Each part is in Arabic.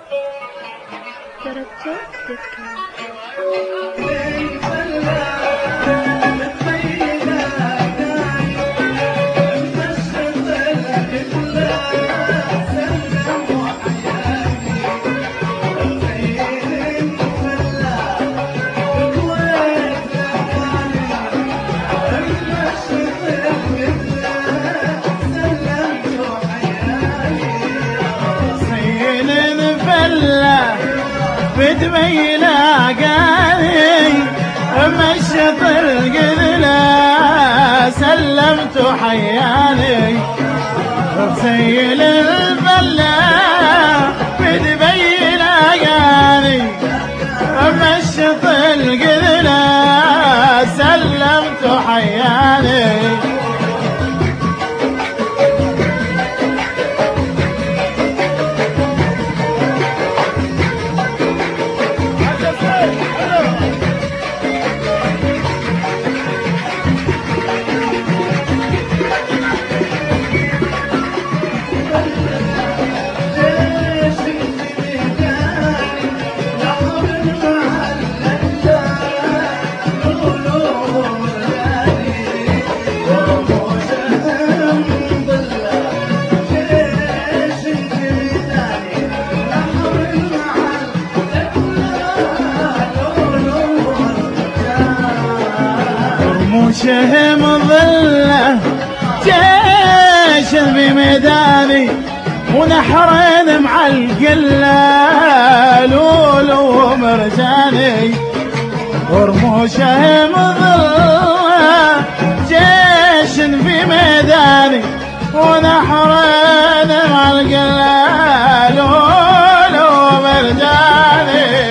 بدمي لاقاني مشط القذلة سلمت حياني بسيل البلة بدمي لاقاني مشط القذلة سلمت حياني شهم ظله جيش بميداني ونحرين مع القله لولو ومرجاني ورموشهم ظله جيش بميداني ونحرين مع القله لولو ومرجاني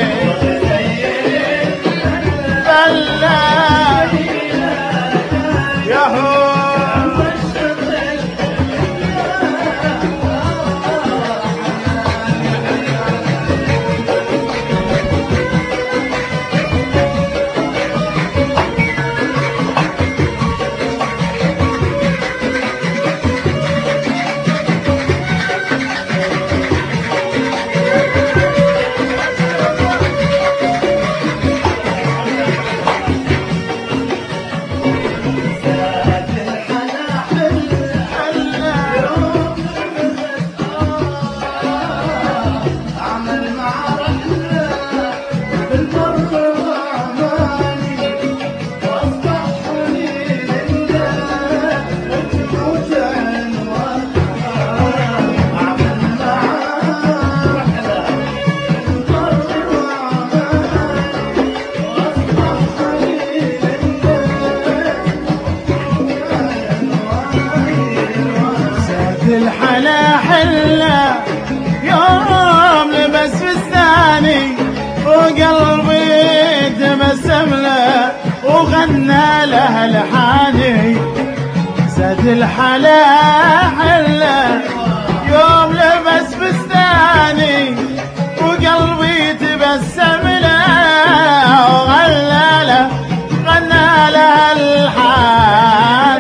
الحلا حلا يوم لبس فستاني وقلبي تبسم له وغنى له لحاني زاد الحلا حلا يوم لبس فستاني وقلبي تبسم له وغنى له الحان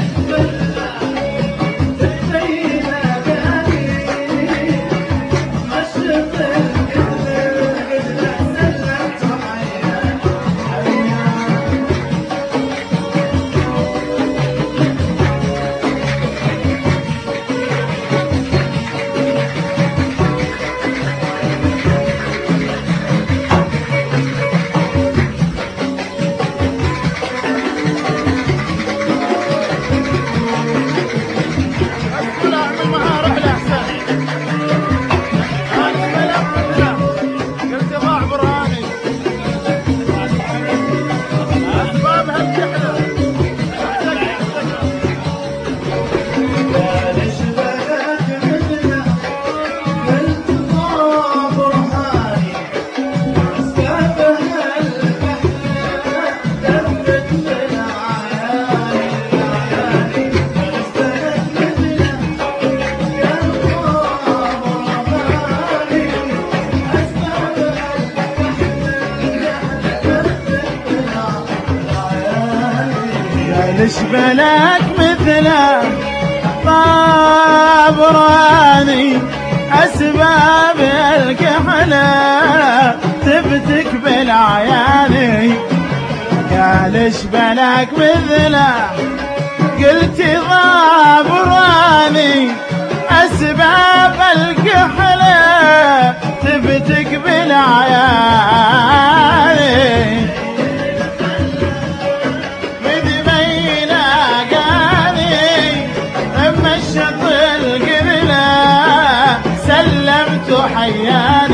ليش بلاك مثله طاب راني أسباب الكحل مالش بلاك مثله قلت ضابراني أسباب الكحلة تبتك بالعياني مدمين أقاني مشط القبلة سلمت حياتي